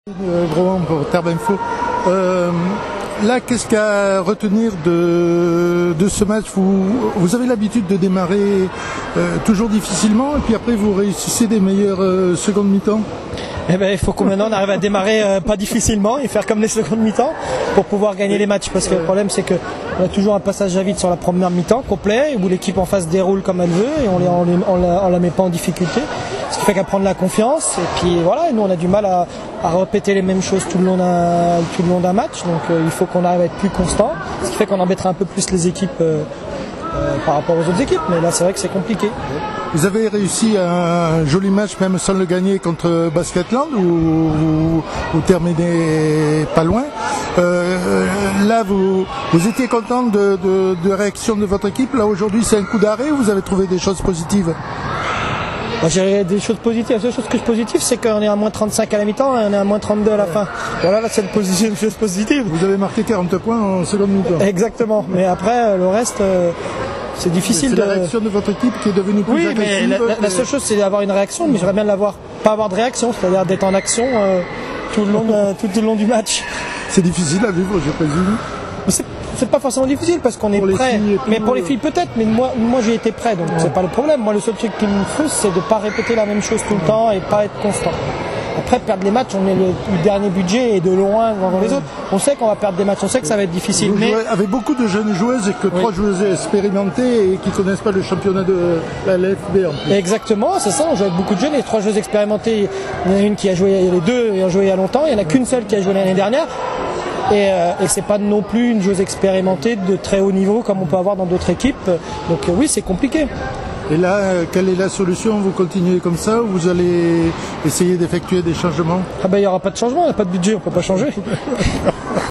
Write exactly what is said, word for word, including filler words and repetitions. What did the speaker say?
Euh, Gros pour Terre Info. Euh, là, qu'est-ce qu'à retenir de, de ce match? Vous, vous avez l'habitude de démarrer euh, toujours difficilement et puis après vous réussissez des meilleures euh, secondes mi-temps. Eh ben, il faut que maintenant on arrive à démarrer euh, pas difficilement et faire comme les secondes mi-temps pour pouvoir gagner les matchs. Parce que le problème c'est que on a toujours un passage à vide sur la première mi-temps complet où l'équipe en face déroule comme elle veut et on, les, on, les, on, la, on la met pas en difficulté. Ce qui fait qu'à prendre la confiance et puis voilà, et nous on a du mal à, à répéter les mêmes choses tout le long d'un, tout le long d'un match. Donc euh, il faut qu'on arrive à être plus constant. Ce qui fait qu'on embêtera un peu plus les équipes euh, euh, par rapport aux autres équipes. Mais là c'est vrai que c'est compliqué. Vous avez réussi un joli match même sans le gagner contre Basketland où vous, vous terminez pas loin. Euh, là vous, vous étiez content de, de, de réaction de votre équipe. Là aujourd'hui c'est un coup d'arrêt ou vous avez trouvé des choses positives? Moi, j'ai des choses positives. La seule chose que je positive, c'est qu'on est à moins trente-cinq à la mi-temps et on est à moins trente-deux à la fin. Voilà, là, c'est une chose positive. Vous avez marqué quarante points en seconde mi-temps. Exactement. Mais après, le reste, euh, c'est difficile. C'est de... la réaction de votre équipe qui est devenue plus oui, agressive. Oui, mais la, la, la seule chose, c'est d'avoir une réaction, mais j'aimerais bien l'avoir, pas avoir de réaction, c'est-à-dire d'être en action euh, tout, le long de, tout, tout le long du match. C'est difficile à vivre, je présume. C'est pas forcément difficile parce qu'on est prêt, mais pour les filles peut-être, mais moi, moi j'ai été prêt, donc ouais. C'est pas le problème. Moi le seul truc qui me frustre c'est de pas répéter la même chose tout le temps et pas être constant. Après perdre les matchs, on est le, le dernier budget et de loin devant les autres. On sait qu'on va perdre des matchs, on sait que ça va être difficile. Vous mais jouez avec beaucoup de jeunes joueuses et que oui. Trois joueuses expérimentées et qui connaissent pas le championnat de la L F B en plus. Exactement, c'est ça. On joue avec beaucoup de jeunes et trois joueuses expérimentées. Il y en a une qui a joué, il y a les deux qui ont joué il y a longtemps. Il y en a qu'une seule qui a joué l'année dernière. Et, euh, et c'est pas non plus une joueuse expérimentée de très haut niveau comme on peut avoir dans d'autres équipes. Donc euh, oui, c'est compliqué. Et là, euh, quelle est la solution? Vous continuez comme ça ou vous allez essayer d'effectuer des changements? Ah ben il n'y aura pas de changement, on n'a pas de budget, on peut pas changer.